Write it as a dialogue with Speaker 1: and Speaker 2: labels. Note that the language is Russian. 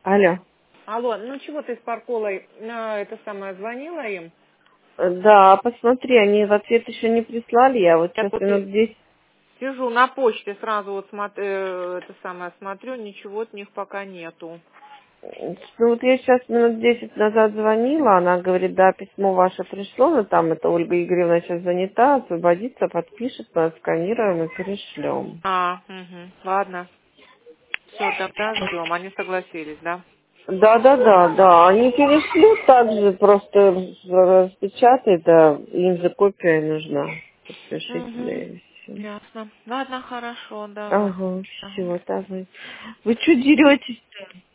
Speaker 1: Алло.
Speaker 2: Алло, ну чего ты с Парколой это самое звонила им?
Speaker 1: Да, посмотри, они в ответ еще не прислали, я вот
Speaker 2: Я
Speaker 1: сейчас
Speaker 2: тут
Speaker 1: минут 10.
Speaker 2: сижу на почте, сразу вот это самое смотрю, ничего от них пока нету.
Speaker 1: Ну вот я сейчас минут 10 назад звонила, она говорит, да, письмо ваше пришло, но там это Ольга Игоревна сейчас занята, освободится, подпишет, мы отсканируем и перешлем.
Speaker 2: Ладно, все, тогда ждем. Они согласились, да?
Speaker 1: Да, они перешлют также, просто распечатать, да, им же копия нужна,
Speaker 2: Угу.
Speaker 1: подпишите, и все.
Speaker 2: Ясно. Ладно, хорошо, давай.
Speaker 1: Ага,
Speaker 2: Ага.
Speaker 1: все, давай. Вы что деретесь?